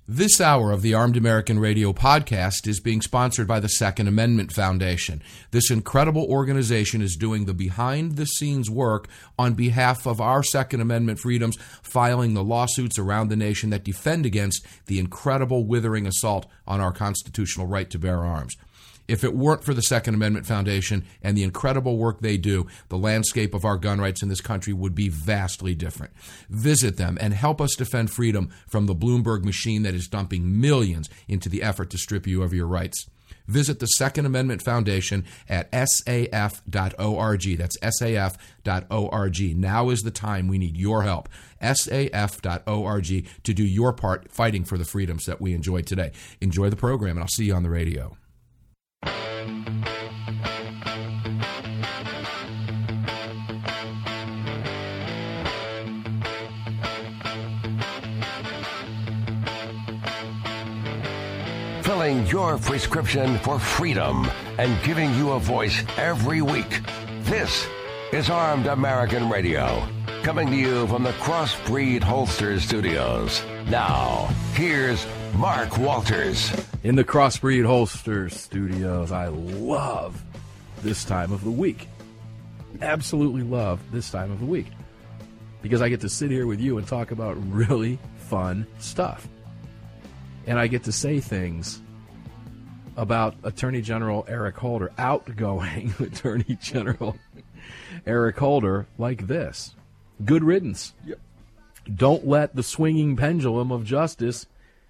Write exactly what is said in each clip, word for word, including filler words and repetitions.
This hour of the Armed American Radio podcast is being sponsored by the Second Amendment Foundation. This incredible organization is doing the behind-the-scenes work on behalf of our Second Amendment freedoms, filing the lawsuits around the nation that defend against the incredible withering assault on our constitutional right to bear arms. If it weren't for the Second Amendment Foundation and the incredible work they do, the landscape of our gun rights in this country would be vastly different. Visit them and help us defend freedom from the Bloomberg machine that is dumping millions into the effort to strip you of your rights. Visit the Second Amendment Foundation at S A F dot org. That's S A F dot org. Now is the time. We need your help. S A F dot org to do your part fighting for the freedoms that we enjoy today. Enjoy the program, and I'll see you on the radio. Filling your prescription for freedom and giving you a voice every week. This is Armed American Radio, coming to you from the Crossbreed Holsters Studios. Now, here's Mark Walters. In the Crossbreed Holsters Studios, I love this time of the week. Absolutely love this time of the week. Because I get to sit here with you and talk about really fun stuff. And I get to say things about Attorney General Eric Holder, outgoing Attorney General Eric Holder, like this. Good riddance. Yep. Don't let the swinging pendulum of justice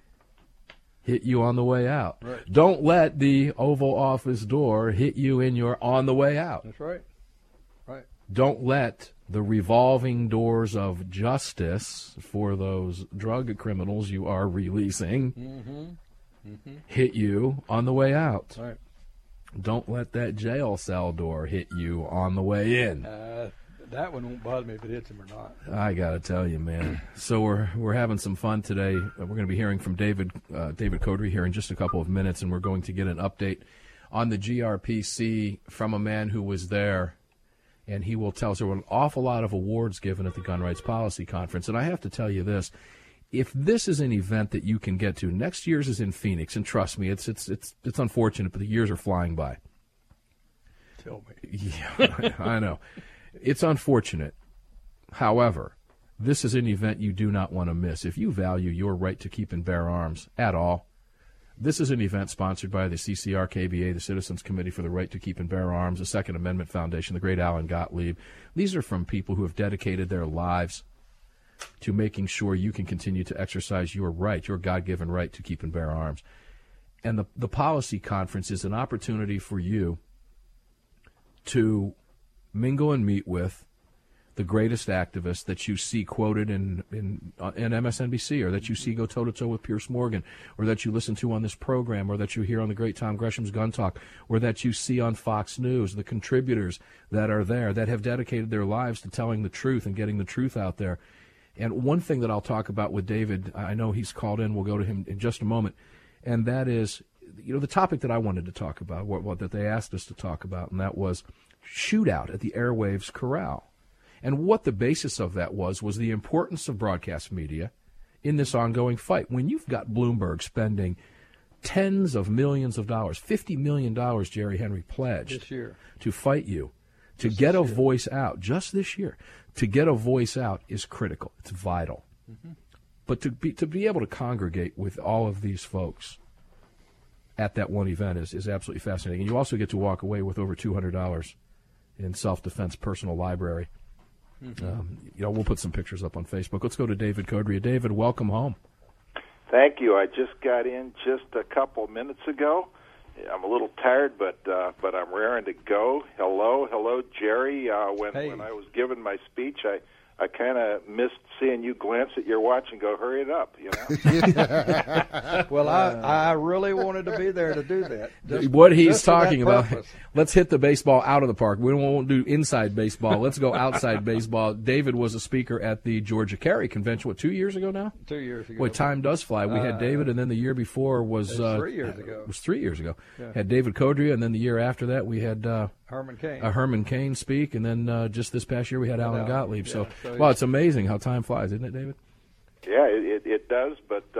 hit you on the way out. Right. Don't let the Oval Office door hit you in your on the way out. That's right. Right. Don't let the revolving doors of justice for those drug criminals you are releasing Mm-hmm. Mm-hmm. hit you on the way out. Right. Don't let that jail cell door hit you on the way in. Uh, that one won't bother me if it hits him or not. I gotta tell you, man. So we're we're having some fun today. We're going to be hearing from David uh, David Codry here in just a couple of minutes, and we're going to get an update on the G R P C from a man who was there. And he will tell us there were an awful lot of awards given at the Gun Rights Policy Conference. And I have to tell you this, if this is an event that you can get to, next year's is in Phoenix, and trust me, it's it's it's it's unfortunate, but the years are flying by. Tell me. Yeah, I know. It's unfortunate. However, this is an event you do not want to miss. If you value your right to keep and bear arms at all, this is an event sponsored by the C C R K B A, the Citizens Committee for the Right to Keep and Bear Arms, the Second Amendment Foundation, the great Alan Gottlieb. These are from people who have dedicated their lives to making sure you can continue to exercise your right, your God-given right to keep and bear arms. And the, the policy conference is an opportunity for you to mingle and meet with the greatest activists that you see quoted in in, uh, in M S N B C, or that you see go toe-to-toe with Pierce Morgan, or that you listen to on this program, or that you hear on the great Tom Gresham's Gun Talk, or that you see on Fox News, the contributors that are there that have dedicated their lives to telling the truth and getting the truth out there. And one thing that I'll talk about with David, I know he's called in, we'll go to him in just a moment, and that is, you know, the topic that I wanted to talk about, what, what that they asked us to talk about, and that was shootout at the Airwaves Corral. And what the basis of that was, was the importance of broadcast media in this ongoing fight. When you've got Bloomberg spending tens of millions of dollars, fifty million dollars Jerry Henry pledged This year. to fight you, to Just get a this year. voice out, just this year, to get a voice out is critical. It's vital. Mm-hmm. But to be to be able to congregate with all of these folks at that one event is, is absolutely fascinating. And you also get to walk away with over two hundred dollars in self-defense personal library. Mm-hmm. Um, you know, we'll put some pictures up on Facebook. Let's go to David Codry. David, welcome home. Thank you. I just got in just a couple minutes ago. I'm a little tired, but uh, but I'm raring to go. Hello, hello, Jerry. Uh, when Hey. when I was giving my speech, I, I kind of missed seeing you glance at your watch and go, hurry it up, you know? Well, I, I really wanted to be there to do that. Just, What he's just for that talking about, purpose. let's hit the baseball out of the park. We won't do inside baseball. Let's go outside baseball. David was a speaker at the Georgia Carry Convention, what, two years ago now? Two years ago. Boy, time does fly. We had Uh, David, and then the year before was, it was uh, three years ago. It was three years ago. Yeah. Had David Codry, and then the year after that we had uh, Herman Cain. a Herman Cain speak, and then uh, just this past year we had Alan Alan, Gottlieb. yeah. So, So well, it's amazing how time flies, isn't it, David? Yeah, it, it, it does, but, uh,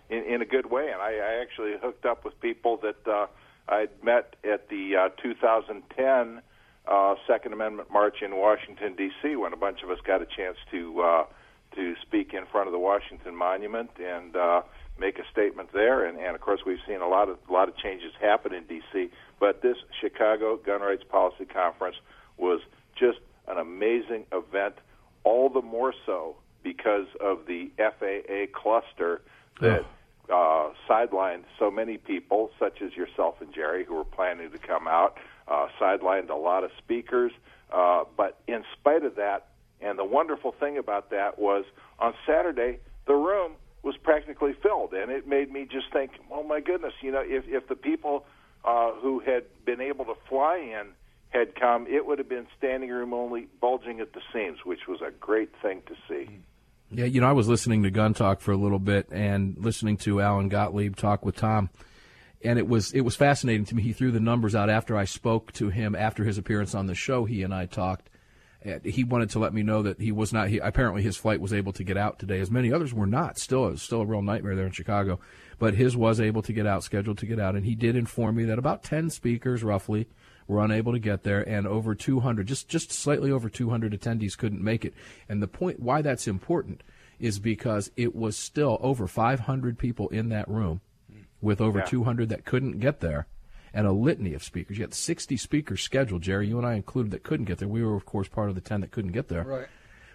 in, in a good way. And I, I actually hooked up with people that uh, I'd met at the uh, two thousand ten uh, Second Amendment March in Washington, D C, when a bunch of us got a chance to uh, to speak in front of the Washington Monument and uh, make a statement there. And, and, of course, we've seen a lot of a lot of changes happen in D C, but this Chicago Gun Rights Policy Conference was just an amazing event, all the more so because of the F A A cluster that uh, sidelined so many people, such as yourself and Jerry, who were planning to come out, uh, sidelined a lot of speakers. Uh, but in spite of that, and the wonderful thing about that was on Saturday, the room was practically filled, and it made me just think, oh, my goodness, you know, if, if the people uh, who had been able to fly in had come, it would have been standing room only, bulging at the seams, which was a great thing to see. Yeah, you know, I was listening to Gun Talk for a little bit and listening to Alan Gottlieb talk with Tom, and it was it was fascinating to me. He threw the numbers out after I spoke to him after his appearance on the show. He and I talked. He wanted to let me know that he was not. He, apparently, his flight was able to get out today, as many others were not. Still, it was still a real nightmare there in Chicago. But his was able to get out, scheduled to get out, and he did inform me that about ten speakers, roughly, were unable to get there, and over two hundred, just just slightly over two hundred attendees couldn't make it. And the point why that's important is because it was still over five hundred people in that room, with over yeah. two hundred that couldn't get there. And a litany of speakers. You had sixty speakers scheduled, Jerry. You and I included that couldn't get there. We were, of course, part of the ten that couldn't get there. Right.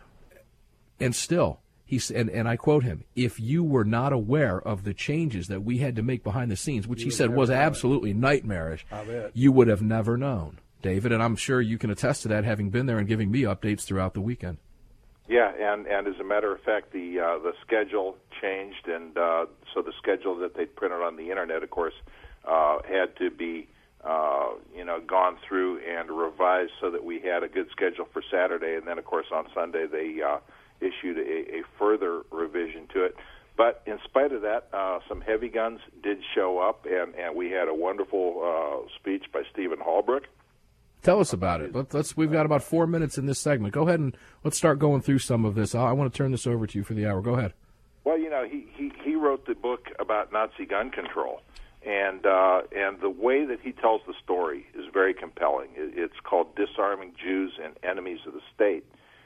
And still, he and, and I quote him, if you were not aware of the changes that we had to make behind the scenes, which You he would said never was know it. absolutely nightmarish, I bet. you would have never known, David. And I'm sure you can attest to that, having been there and giving me updates throughout the weekend. Yeah, and, and as a matter of fact, the uh, the schedule changed, and uh, so the schedule that they printed on the Internet, of course, uh, had to be uh, you know gone through and revised so that we had a good schedule for Saturday, and then, of course, on Sunday they uh, issued a, a further revision to it. But in spite of that, uh, some heavy guns did show up, and, and we had a wonderful uh, speech by Stephen Holbrook. Tell us about it. Let's, let's. We've got about four minutes in this segment. Go ahead and let's start going through some of this. I, I want to turn this over to you for the hour. Go ahead. Well, you know, he, he, he wrote the book about Nazi gun control, and uh, and the way that he tells the story is very compelling. It, it's called Disarming Jews and Enemies of the State,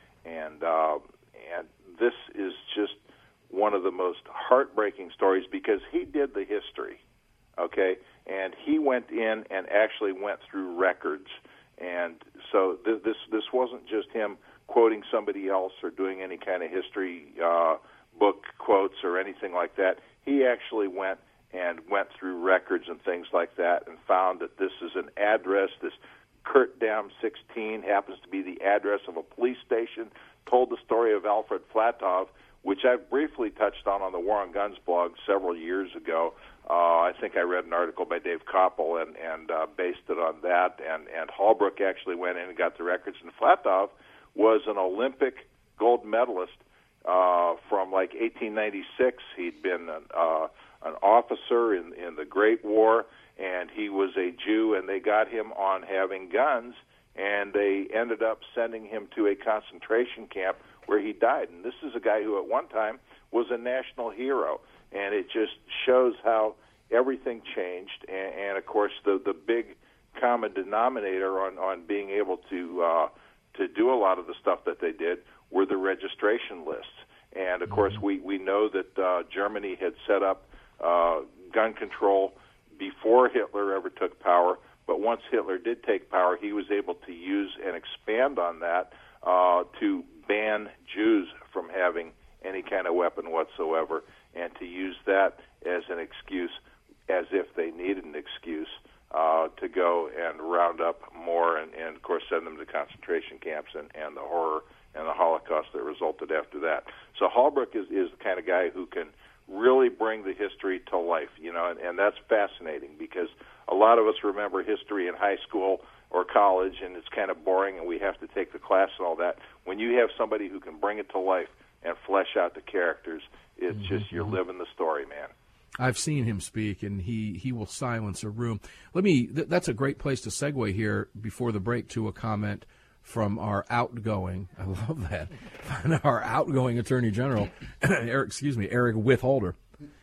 and uh, and this is just one of the most heartbreaking stories because he did the history, okay, and he went in and actually went through records. And so th- this this wasn't just him quoting somebody else or doing any kind of history uh, book quotes or anything like that. He actually went and went through records and things like that and found that this is an address, this Kurt Dam sixteen happens to be the address of a police station, told the story of Alfred Flatov, which I've briefly touched on on the War on Guns blog several years ago. Uh, I think I read an article by Dave Koppel and, and uh, based it on that. And, and Holbrook actually went in and got the records. And Flatov was an Olympic gold medalist uh, from like eighteen ninety-six. He'd been an, uh, an officer in, in the Great War, and he was a Jew, and they got him on having guns, and they ended up sending him to a concentration camp where he died. And this is a guy who at one time was a national hero. And it just shows how everything changed. And, and of course, the, the big common denominator on, on being able to uh, to do a lot of the stuff that they did were the registration lists. And, of course, we, we know that uh, Germany had set up uh, gun control before Hitler ever took power. But once Hitler did take power, he was able to use and expand on that uh, to ban Jews from having any kind of weapon whatsoever, and to use that as an excuse, as if they needed an excuse, uh, to go and round up more and, and, of course, send them to concentration camps and, and the horror and the Holocaust that resulted after that. So Holbrook is, is the kind of guy who can really bring the history to life, you know, and, and that's fascinating because a lot of us remember history in high school or college, and it's kind of boring, and we have to take the class and all that. When you have somebody who can bring it to life and flesh out the characters, it's mm-hmm. just you're living the story, man. I've seen him speak, and he, he will silence a room. Let me. Th- that's a great place to segue here before the break to a comment from our outgoing. I love that. our outgoing Attorney General, Eric. Excuse me, Eric Witholder.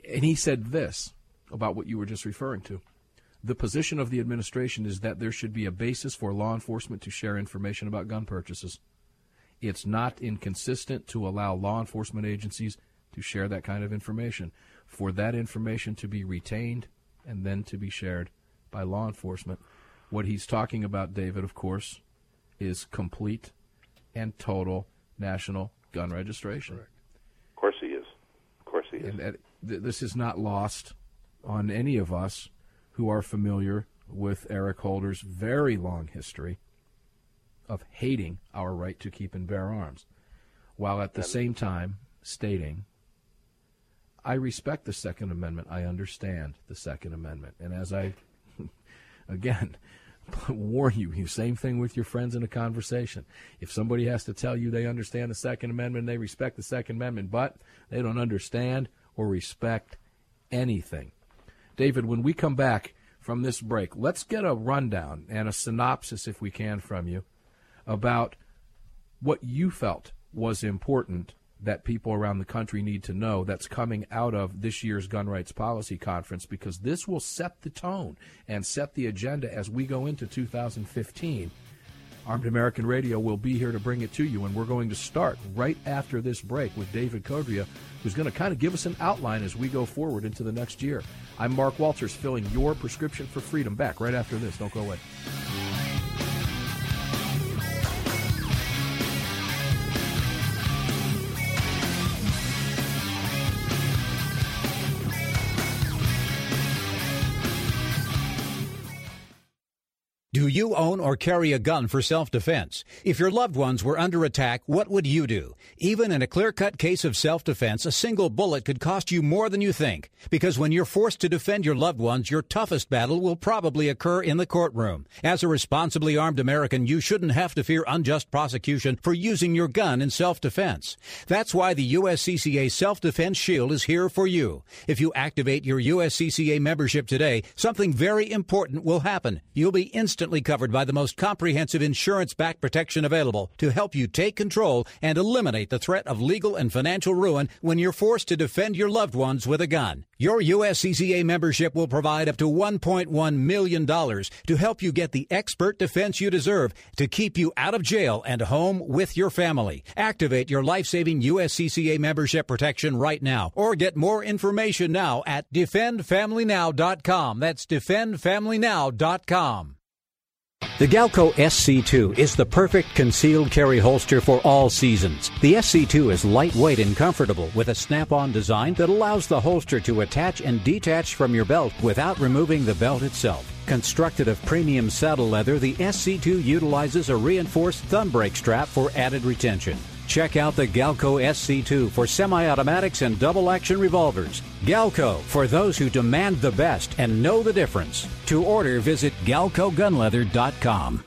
And he said this about what you were just referring to. The position of the administration is that there should be a basis for law enforcement to share information about gun purchases. It's not inconsistent to allow law enforcement agencies to share that kind of information, for that information to be retained and then to be shared by law enforcement. What he's talking about, David, of course, is complete and total national gun registration. Correct. Of course he is. Of course he is. And uh, th- this is not lost on any of us who are familiar with Eric Holder's very long history of hating our right to keep and bear arms, while at the same time stating, I respect the Second Amendment, I understand the Second Amendment. And as I, again, warn you, you same thing with your friends in a conversation. If somebody has to tell you they understand the Second Amendment, they respect the Second Amendment, but they don't understand or respect anything. David, when we come back from this break, let's get a rundown and a synopsis, if we can, from you about what you felt was important that people around the country need to know that's coming out of this year's Gun Rights Policy Conference, because this will set the tone and set the agenda as we go into two thousand fifteen. Armed American Radio will be here to bring it to you, and we're going to start right after this break with David Codrea, who's going to kind of give us an outline as we go forward into the next year. I'm Mark Walters, filling your prescription for freedom. Back right after this. Don't go away. Do you own or carry a gun for self-defense? If your loved ones were under attack, what would you do? Even in a clear-cut case of self-defense, a single bullet could cost you more than you think. Because when you're forced to defend your loved ones, your toughest battle will probably occur in the courtroom. As a responsibly armed American, you shouldn't have to fear unjust prosecution for using your gun in self-defense. That's why the U S C C A Self-Defense Shield is here for you. If you activate your U S C C A membership today, something very important will happen. You'll be instantly covered by the most comprehensive insurance-backed protection available to help you take control and eliminate the threat of legal and financial ruin when you're forced to defend your loved ones with a gun. Your U S C C A membership will provide up to one point one million dollars to help you get the expert defense you deserve to keep you out of jail and home with your family. Activate your life-saving U S C C A membership protection right now, or get more information now at defend family now dot com. That's defend family now dot com. The Galco S C two is the perfect concealed carry holster for all seasons. The S C two is lightweight and comfortable with a snap-on design that allows the holster to attach and detach from your belt without removing the belt itself. Constructed of premium saddle leather, the S C two utilizes a reinforced thumb brake strap for added retention. Check out the Galco S C two for semi-automatics and double-action revolvers. Galco, for those who demand the best and know the difference. To order, visit galco gun leather dot com.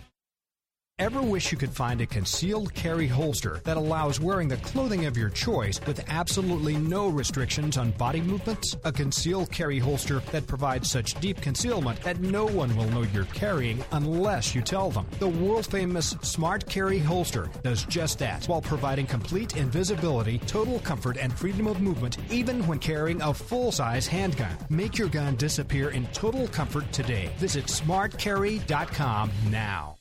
Ever wish you could find a concealed carry holster that allows wearing the clothing of your choice with absolutely no restrictions on body movements? A concealed carry holster that provides such deep concealment that no one will know you're carrying unless you tell them. The world-famous Smart Carry holster does just that, while providing complete invisibility, total comfort, and freedom of movement even when carrying a full-size handgun. Make your gun disappear in total comfort today. Visit smart carry dot com now.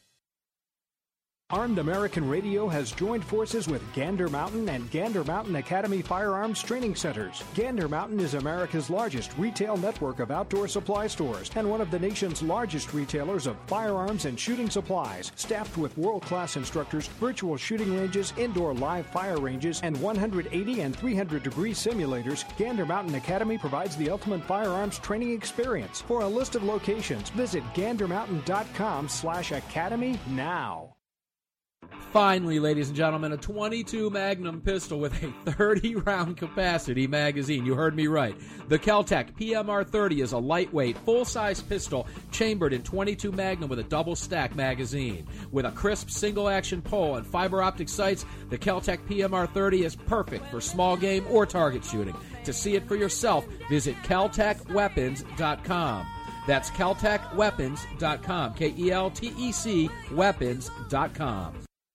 Armed American Radio has joined forces with Gander Mountain and Gander Mountain Academy Firearms Training Centers. Gander Mountain is America's largest retail network of outdoor supply stores and one of the nation's largest retailers of firearms and shooting supplies. Staffed with world-class instructors, virtual shooting ranges, indoor live fire ranges, and one hundred eighty and three hundred degree simulators, Gander Mountain Academy provides the ultimate firearms training experience. For a list of locations, visit gander mountain dot com slash academy now. Finally, ladies and gentlemen, a twenty-two Magnum pistol with a thirty round capacity magazine. You heard me right. The Kel-Tec P M R thirty is a lightweight, full-size pistol chambered in twenty-two Magnum with a double-stack magazine. With a crisp single-action pole and fiber optic sights, the Kel-Tec P M R thirty is perfect for small game or target shooting. To see it for yourself, visit kel tec weapons dot com. That's kel tec weapons dot com, K E L T E C weapons dot com.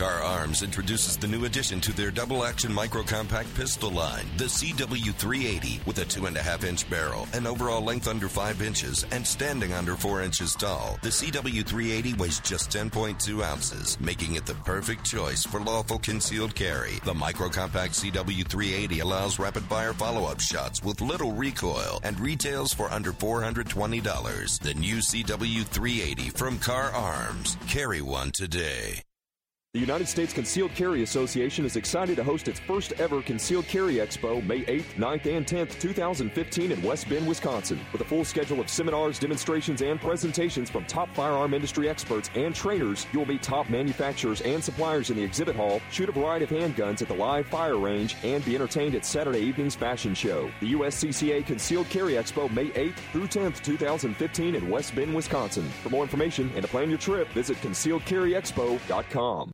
Car Arms introduces the new addition to their double-action micro-compact pistol line, the C W three eighty, with a two and a half inch barrel, an overall length under five inches, and standing under four inches tall. The C W three eighty weighs just ten point two ounces, making it the perfect choice for lawful concealed carry. The micro-compact C W three eighty allows rapid-fire follow-up shots with little recoil and retails for under four hundred twenty dollars. The new C W three eighty from Car Arms. Carry one today. The United States Concealed Carry Association is excited to host its first ever Concealed Carry Expo May eighth, ninth, and tenth, two thousand fifteen in West Bend, Wisconsin. With a full schedule of seminars, demonstrations, and presentations from top firearm industry experts and trainers, you will meet top manufacturers and suppliers in the exhibit hall, shoot a variety of handguns at the live fire range, and be entertained at Saturday evening's fashion show. The U S C C A Concealed Carry Expo May eighth through tenth, two thousand fifteen in West Bend, Wisconsin. For more information and to plan your trip, visit concealed carry expo dot com.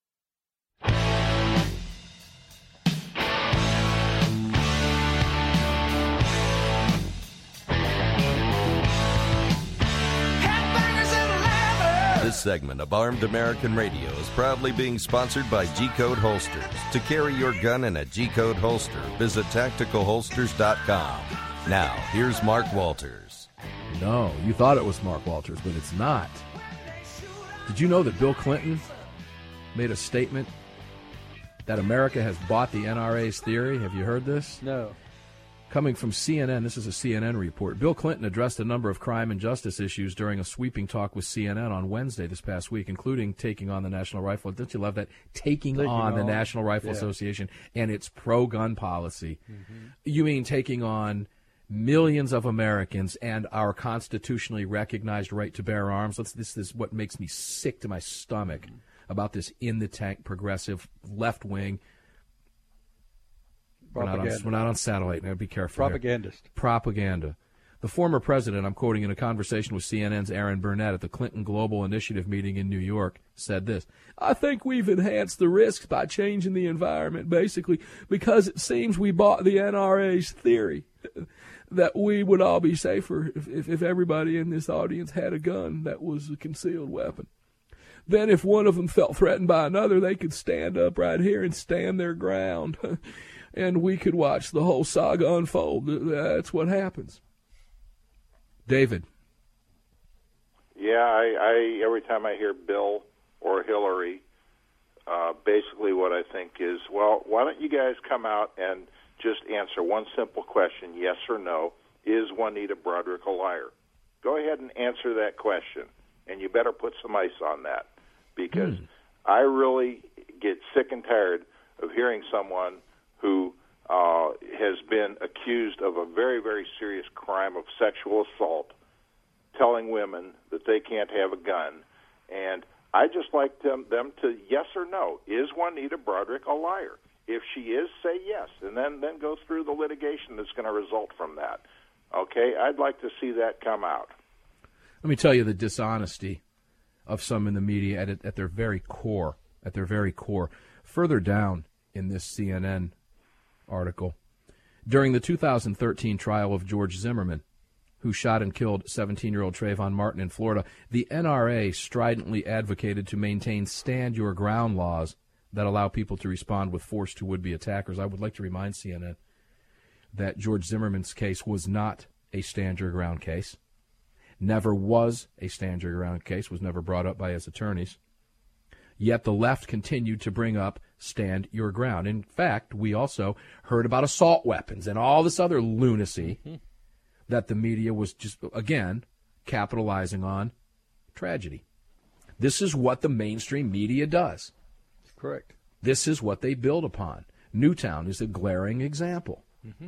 This segment of Armed American Radio is proudly being sponsored by G-Code Holsters. To carry your gun in a G-Code holster, visit tactical holsters dot com. Now, here's Mark Walters. No, you thought it was Mark Walters, but it's not. Did you know that Bill Clinton made a statement that America has bought the N R A's theory? Have you heard this? No. Coming from C N N, this is a C N N report. Bill Clinton addressed a number of crime and justice issues during a sweeping talk with C N N on Wednesday this past week, including taking on the National Rifle. Don't you love that? Taking, taking on, on the National Rifle yeah. Association and its pro-gun policy. Mm-hmm. You mean taking on millions of Americans and our constitutionally recognized right to bear arms? Let's, this is what makes me sick to my stomach mm-hmm. about this in-the-tank progressive left-wing. We're not, on, we're not on satellite. Now, be careful. Propagandist. Here. Propaganda. The former president, I'm quoting in a conversation with C N N's Aaron Burnett at the Clinton Global Initiative meeting in New York, said this: I think we've enhanced the risks by changing the environment, basically, because it seems we bought the N R A's theory that we would all be safer if, if, if everybody in this audience had a gun that was a concealed weapon. Then if one of them felt threatened by another, they could stand up right here and stand their ground. And we could watch the whole saga unfold. That's what happens. David. Yeah, I, I every time I hear Bill or Hillary, uh, basically what I think is, well, why don't you guys come out and just answer one simple question, yes or no, is Juanita Broaddrick a liar? Go ahead and answer that question, and you better put some ice on that, because mm. I really get sick and tired of hearing someone who uh, has been accused of a very, very serious crime of sexual assault, telling women that they can't have a gun. And I just like them, them to, yes or no, is Juanita Broaddrick a liar? If she is, say yes, and then, then go through the litigation that's going to result from that. Okay? I'd like to see that come out. Let me tell you the dishonesty of some in the media at, at their very core, at their very core. Further down in this C N N article, during the two thousand thirteen trial of George Zimmerman, who shot and killed seventeen-year-old Trayvon Martin in Florida, the N R A stridently advocated to maintain stand-your-ground laws that allow people to respond with force to would-be attackers. I would like to remind C N N that George Zimmerman's case was not a stand-your-ground case, never was a stand-your-ground case, was never brought up by his attorneys. Yet the left continued to bring up stand your ground. In fact, we also heard about assault weapons and all this other lunacy mm-hmm. that the media was just, again, capitalizing on tragedy. This is what the mainstream media does. Correct. This is what they build upon. Newtown is a glaring example. Mm-hmm.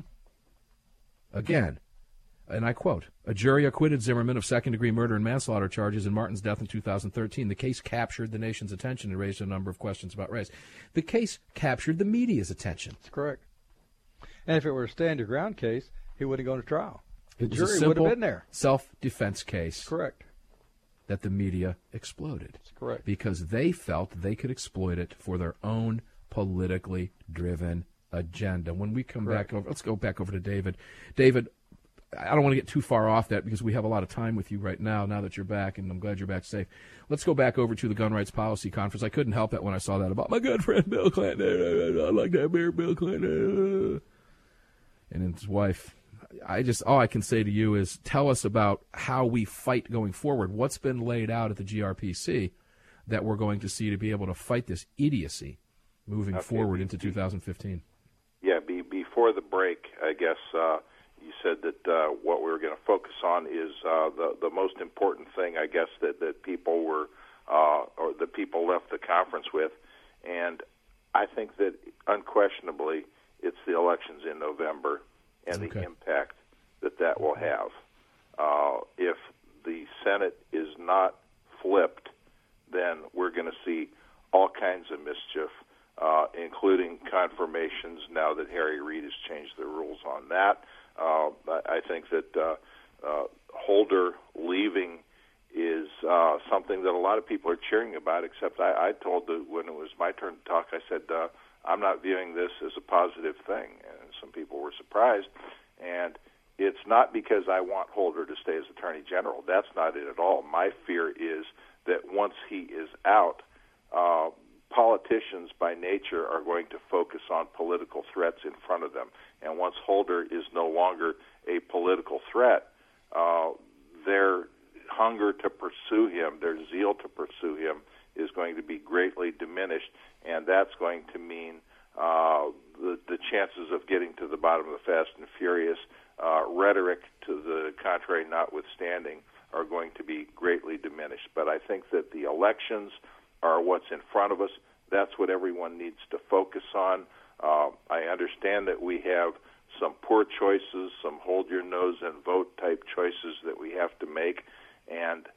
Again, and I quote, a jury acquitted Zimmerman of second-degree murder and manslaughter charges in Martin's death in two thousand thirteen. The case captured the nation's attention and raised a number of questions about race. The case captured the media's attention. That's correct. And if it were a stand-your-ground case, he wouldn't have gone to trial. The it was jury a simple would have been there. Self-defense case. Correct. That the media exploded. That's correct. Because they felt they could exploit it for their own politically driven agenda. When we come correct. back over, let's go back over to David. David, I don't want to get too far off that because we have a lot of time with you right now, now that you're back, and I'm glad you're back safe. Let's go back over to the Gun Rights Policy Conference. I couldn't help that when I saw that about my good friend Bill Clinton. I like that beer, Bill Clinton. And his wife. I just, all I can say to you is tell us about how we fight going forward. What's been laid out at the G R P C that we're going to see to be able to fight this idiocy moving okay. forward into two thousand fifteen? Yeah, be, before the break, I guess uh, you said that uh, what we were going to focus on is uh, the the most important thing, I guess, that, that people were uh, or the people left the conference with, and I think that unquestionably it's the elections in November and okay. the impact that that will have. Uh, if the Senate is not flipped, then we're going to see all kinds of mischief, uh, including confirmations now that Harry Reid has changed the rules on that. Uh, I think that uh, uh, Holder leaving is uh, something that a lot of people are cheering about, except I, I told the, when it was my turn to talk, I said, uh, I'm not viewing this as a positive thing. And some people were surprised. And it's not because I want Holder to stay as Attorney General. That's not it at all. My fear is that once he is out, uh, politicians by nature are going to focus on political threats in front of them. And once Holder is no longer a political threat, uh, their hunger to pursue him, their zeal to pursue him, is going to be greatly diminished, and that's going to mean uh, the, the chances of getting to the bottom of the Fast and Furious, uh, rhetoric to the contrary notwithstanding, are going to be greatly diminished. But I think that the elections are what's in front of us. That's what everyone needs to focus on. Uh, I understand that we have some poor choices, some hold your nose and vote type choices that we have to make, and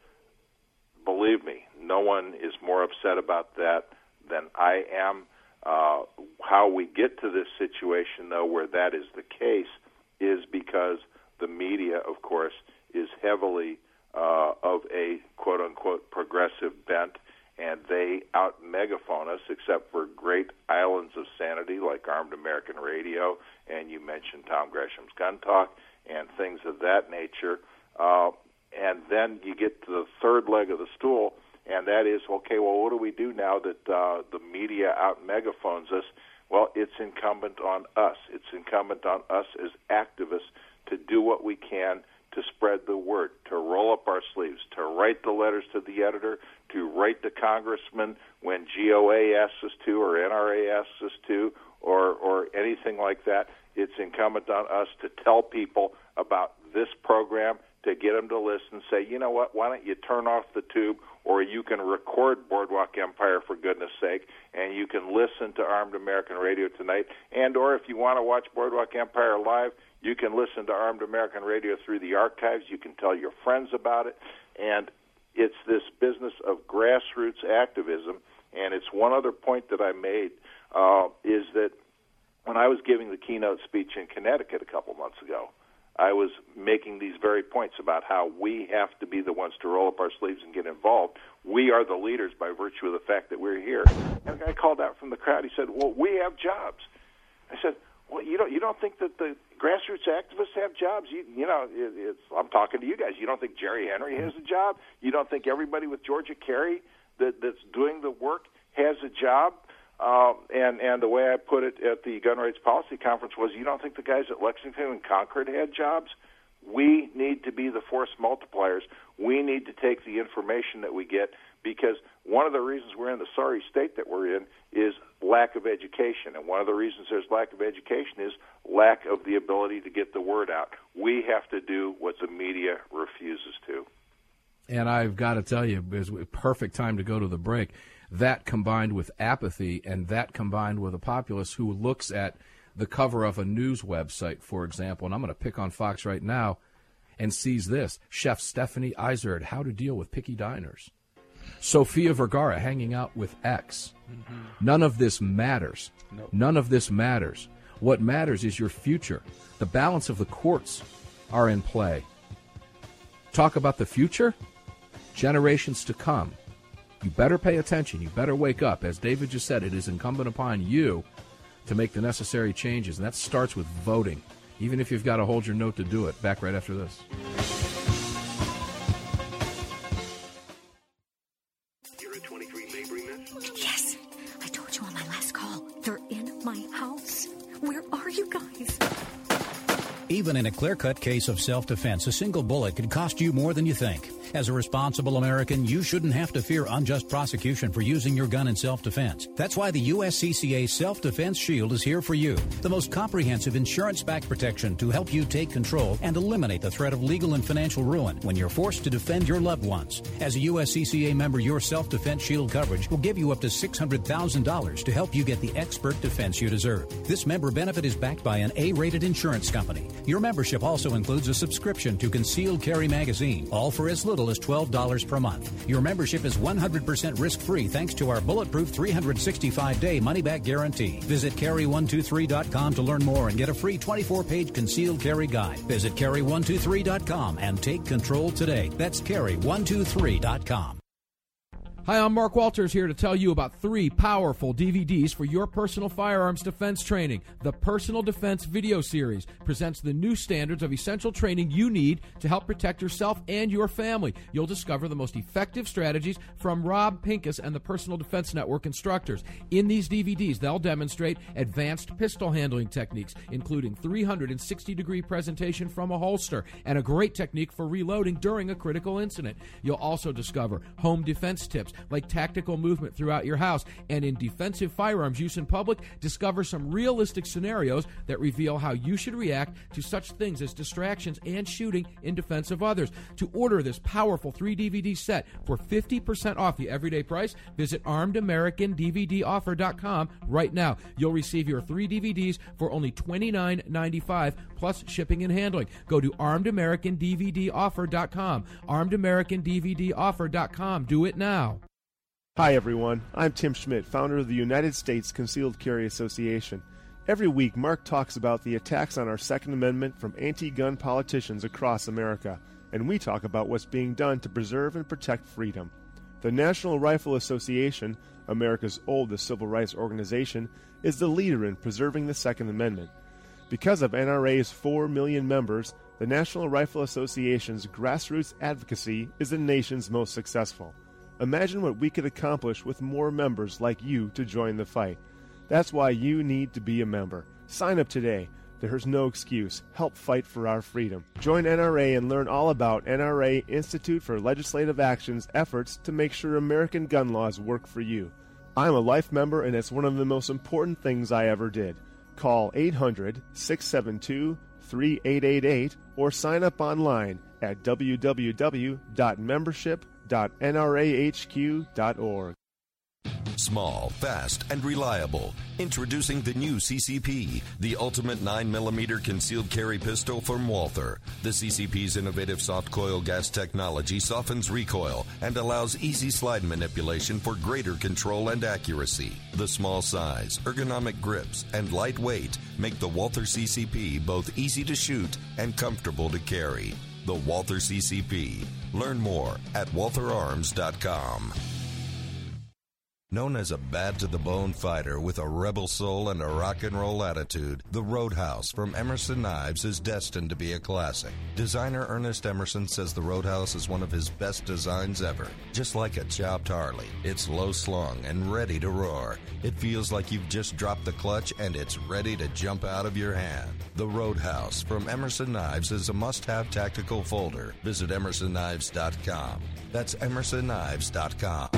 believe me, no one is more upset about that than I am. Uh, how we get to this situation, though, where that is the case is because the media, of course, is heavily uh, of a quote-unquote progressive bent, and they out-megaphone us, except for great islands of sanity like Armed American Radio, and you mentioned Tom Gresham's Gun Talk, and things of that nature. Uh, and then you get to the third leg of the stool, and that is, okay, well, what do we do now that uh, the media out-megaphones us? Well, it's incumbent on us. It's incumbent on us as activists to do what we can to spread the word, to roll up our sleeves, to write the letters to the editor, to write the congressman when G O A asks us to or N R A asks us to or, or anything like that. It's incumbent on us to tell people about this program, to get them to listen, say, you know what, why don't you turn off the tube, or you can record Boardwalk Empire, for goodness sake, and you can listen to Armed American Radio tonight, and or if you want to watch Boardwalk Empire live, you can listen to Armed American Radio through the archives. You can tell your friends about it, and it's this business of grassroots activism, and it's one other point that I made, uh, is that when I was giving the keynote speech in Connecticut a couple months ago, I was making these very points about how we have to be the ones to roll up our sleeves and get involved. We are the leaders by virtue of the fact that we're here. And a guy called out from the crowd. He said, well, we have jobs. I said, well, you don't, you don't think that the grassroots activists have jobs? You, you know, it, it's, I'm talking to you guys. You don't think Jerry Henry has a job? You don't think everybody with Georgia Carey that, that's doing the work has a job? Um, and, and the way I put it at the Gun Rights Policy Conference was, you don't think the guys at Lexington and Concord had jobs? We need to be the force multipliers. We need to take the information that we get, because one of the reasons we're in the sorry state that we're in is lack of education. And one of the reasons there's lack of education is lack of the ability to get the word out. We have to do what the media refuses to. And I've got to tell you, it's a perfect time to go to the break. That combined with apathy, and that combined with a populace who looks at the cover of a news website, for example, and I'm going to pick on Fox right now, and sees this: Chef Stephanie Izard, how to deal with picky diners. Sofia Vergara hanging out with X. Mm-hmm. None of this matters. Nope. None of this matters. What matters is your future. The balance of the courts are in play. Talk about the future? Generations to come. You better pay attention. You better wake up. As David just said, it is incumbent upon you to make the necessary changes, and that starts with voting. even if you've got to hold your note to do it. Back right after this. You're at twenty-three Mabry, miss? Yes, I told you on my last call. They're in my house. Where are you guys? Even in a clear-cut case of self-defense, a single bullet could cost you more than you think. As a responsible American, you shouldn't have to fear unjust prosecution for using your gun in self-defense. That's why the U S C C A Self-Defense Shield is here for you. The most comprehensive insurance-backed protection to help you take control and eliminate the threat of legal and financial ruin when you're forced to defend your loved ones. As a U S C C A member, your Self-Defense Shield coverage will give you up to six hundred thousand dollars to help you get the expert defense you deserve. This member benefit is backed by an A-rated insurance company. Your membership also includes a subscription to Concealed Carry Magazine, all for as little as twelve dollars per month. Your membership is one hundred percent risk-free thanks to our bulletproof three hundred sixty-five day money-back guarantee. Visit carry one two three dot com to learn more and get a free twenty-four page concealed carry guide. Visit carry one two three dot com and take control today. That's carry one two three dot com. Hi, I'm Mark Walters here to tell you about three powerful D V Ds for your personal firearms defense training. The Personal Defense Video Series presents the new standards of essential training you need to help protect yourself and your family. You'll discover the most effective strategies from Rob Pincus and the Personal Defense Network instructors. In these D V Ds, they'll demonstrate advanced pistol handling techniques, including three hundred sixty degree presentation from a holster and a great technique for reloading during a critical incident. You'll also discover home defense tips like tactical movement throughout your house, and in defensive firearms use in public, discover some realistic scenarios that reveal how you should react to such things as distractions and shooting in defense of others. To order this powerful three D V D set for fifty percent off the everyday price, visit armed american d v d offer dot com right now. You'll receive your three D V Ds for only twenty-nine ninety-five plus shipping and handling. Go to armed american d v d offer dot com. armed american d v d offer dot com. Do it now. Hi everyone, I'm Tim Schmidt, founder of the United States Concealed Carry Association. Every week, Mark talks about the attacks on our Second Amendment from anti-gun politicians across America, and we talk about what's being done to preserve and protect freedom. The National Rifle Association, America's oldest civil rights organization, is the leader in preserving the Second Amendment. Because of N R A's four million members, the National Rifle Association's grassroots advocacy is the nation's most successful. Imagine what we could accomplish with more members like you to join the fight. That's why you need to be a member. Sign up today. There's no excuse. Help fight for our freedom. Join N R A and learn all about N R A Institute for Legislative Action's efforts to make sure American gun laws work for you. I'm a life member, and it's one of the most important things I ever did. Call eight hundred, six seven two, three eight eight eight or sign up online at w w w dot membership dot n r a h q dot org. Small, fast, and reliable. Introducing the new C C P, the ultimate nine millimeter concealed carry pistol from Walther. The C C P's innovative soft coil gas technology softens recoil and allows easy slide manipulation for greater control and accuracy. The small size, ergonomic grips, and light weight make the Walther C C P both easy to shoot and comfortable to carry. The Walther C C P. Learn more at walther arms dot com. Known as a bad-to-the-bone fighter with a rebel soul and a rock and roll attitude, the Roadhouse from Emerson Knives is destined to be a classic. Designer Ernest Emerson says the Roadhouse is one of his best designs ever. Just like a chopped Harley, it's low-slung and ready to roar. It feels like you've just dropped the clutch and it's ready to jump out of your hand. The Roadhouse from Emerson Knives is a must-have tactical folder. Visit emerson knives dot com. That's emerson knives dot com.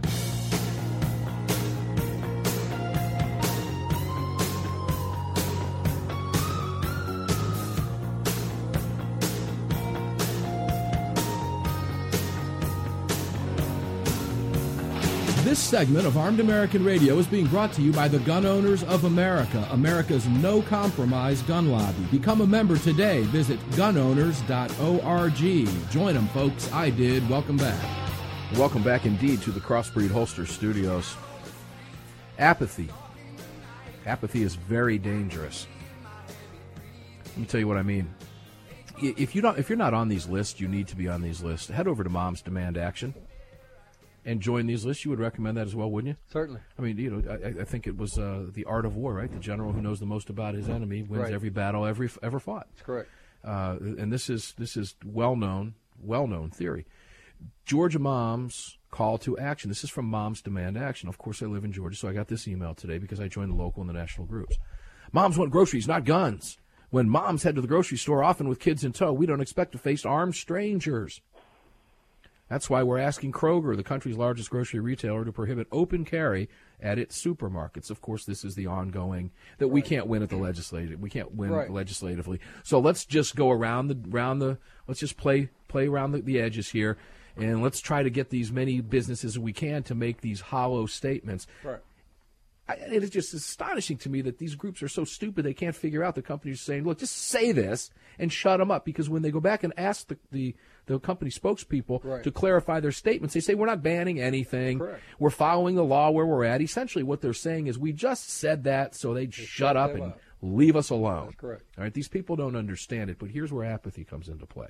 This segment of Armed American Radio is being brought to you by the Gun Owners of America, America's no-compromise gun lobby. Become a member today. Visit gun owners dot org. Join them, folks. I did. Welcome back. Welcome back indeed to the Crossbreed Holster Studios. Apathy. Apathy is very dangerous. Let me tell you what I mean. If you don't, if you're not on these lists, you need to be on these lists. Head over to Moms Demand Action. and join these lists, you would recommend that as well, wouldn't you? Certainly. I mean, you know, I, I think it was uh, the art of war, right? The general who knows the most about his enemy wins Right. every battle ever ever fought. That's correct. Uh, and this is this is well known, well known theory. Georgia moms call to action. This is from Moms Demand Action. Of course, I live in Georgia, so I got this email today because I joined the local and the national groups. Moms want groceries, not guns. When moms head to the grocery store, often with kids in tow, we don't expect to face armed strangers. That's why we're asking Kroger, the country's largest grocery retailer, to prohibit open carry at its supermarkets. Of course, this is the ongoing that we can't win at the legislative. We can't win Right. legislatively. So let's just go around the around the. Let's just play play around the, the edges here, and let's try to get these many businesses as we can to make these hollow statements. Right. I, it is just astonishing to me that these groups are so stupid they can't figure out the companies saying, look, just say this and shut them up. Because when they go back and ask the, the, the company spokespeople Right. to clarify their statements, they say, we're not banning anything. Correct. We're following the law where we're at. Essentially what they're saying is we just said that so they'd shut shut up them and up. leave us alone. That's correct. All right, these people don't understand it, but here's where apathy comes into play.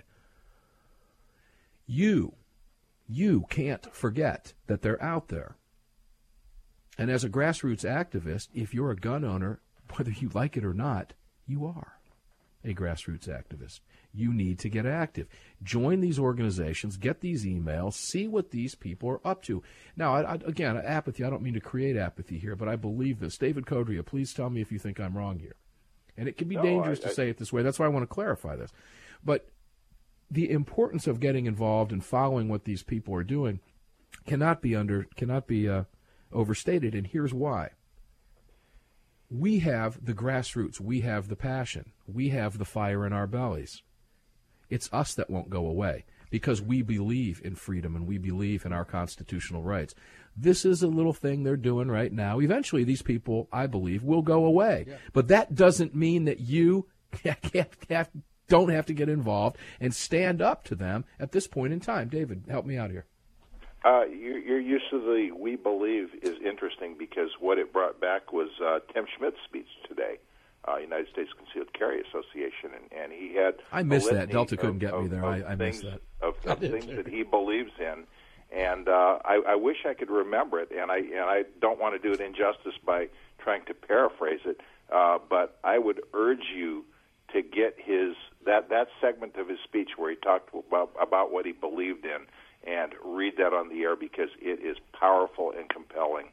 You, you can't forget that they're out there. And as a grassroots activist, if you're a gun owner, whether you like it or not, you are a grassroots activist. You need to get active. Join these organizations, get these emails, see what these people are up to. Now, I, I, again, apathy, I don't mean to create apathy here, but I believe this. David Codria, please tell me if you think I'm wrong here. And it can be No, dangerous I- to I- say it this way. That's why I want to clarify this. But the importance of getting involved and following what these people are doing cannot be under cannot be uh, overstated, and here's why. We have the grassroots. We have the passion. We have the fire in our bellies. It's us that won't go away because we believe in freedom and we believe in our constitutional rights. This is a little thing they're doing right now. Eventually, these people, I believe, will go away. Yeah. But that doesn't mean that you can't have, don't have to get involved and stand up to them at this point in time. David, help me out here. Uh, your, your use of the "we believe" is interesting because what it brought back was uh, Tim Schmidt's speech today, uh, United States Concealed Carry Association, and, and he had. I missed a that. Delta couldn't of, get me there. Of, I, I things, missed that. Of, of things that he believes in, and uh, I, I wish I could remember it, and I and I don't want to do it injustice by trying to paraphrase it, uh, but I would urge you to get his that that segment of his speech where he talked about about what he believed in. And read that on the air because it is powerful and compelling.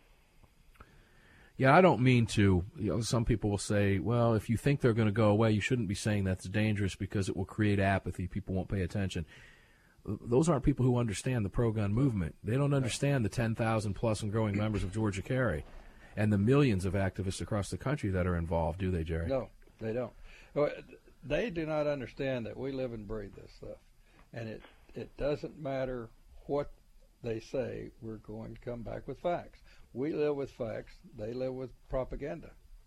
Yeah, I don't mean to. You know, some people will say, well, if you think they're going to go away, you shouldn't be saying that's dangerous because it will create apathy. People won't pay attention. Those aren't people who understand the pro-gun movement. They don't understand the ten thousand plus and growing members of Georgia Carry and the millions of activists across the country that are involved, do they, Jerry? No, they don't. They do not understand that we live and breathe this stuff. And it, it doesn't matter what they say, we're going to come back with facts. We live with facts. They live with propaganda.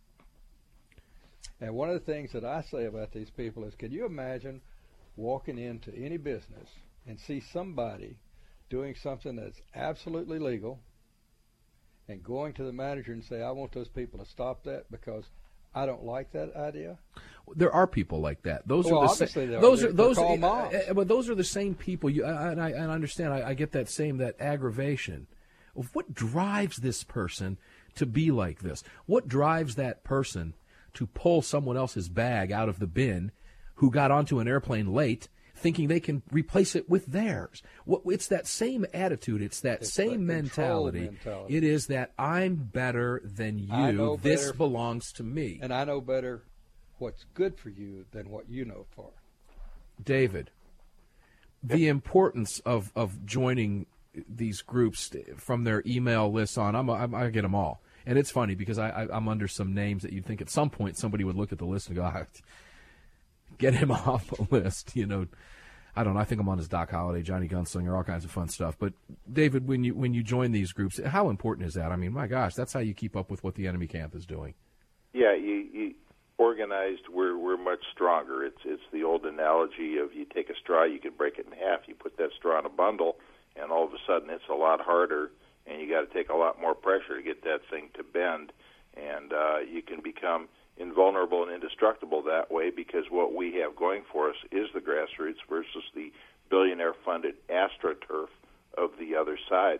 And one of the things that I say about these people is, can you imagine walking into any business and see somebody doing something that's absolutely legal and going to the manager and say, I want those people to stop that because I don't like that idea? There are people like that. Those well, are the obviously same. are. Those they're, are those. Are, uh, but those are the same people. You uh, and I, and I understand. I, I get that same that aggravation of what drives this person to be like this. What drives that person to pull someone else's bag out of the bin, who got onto an airplane late, thinking they can replace it with theirs? What, it's that same attitude. It's that it's same mentality. mentality. It is that I'm better than you. This better, belongs to me. And I know better what's good for you than what you know for. David, the importance of, of joining these groups from their email lists on, I'm, I'm, I get them all. And it's funny because I, I, I'm under some names that you'd think at some point somebody would look at the list and go, ah, get him off the list. You know, I don't know. I think I'm on his Doc Holliday, Johnny Gunslinger, all kinds of fun stuff. But, David, when you when you join these groups, how important is that? I mean, my gosh, that's how you keep up with what the enemy camp is doing. Yeah, you, you organized, we're we're much stronger. It's it's the old analogy of you take a straw, you can break it in half. You put that straw in a bundle, and all of a sudden it's a lot harder, and you got to take a lot more pressure to get that thing to bend. And uh, you can become invulnerable and indestructible that way because what we have going for us is the grassroots versus the billionaire-funded astroturf of the other side.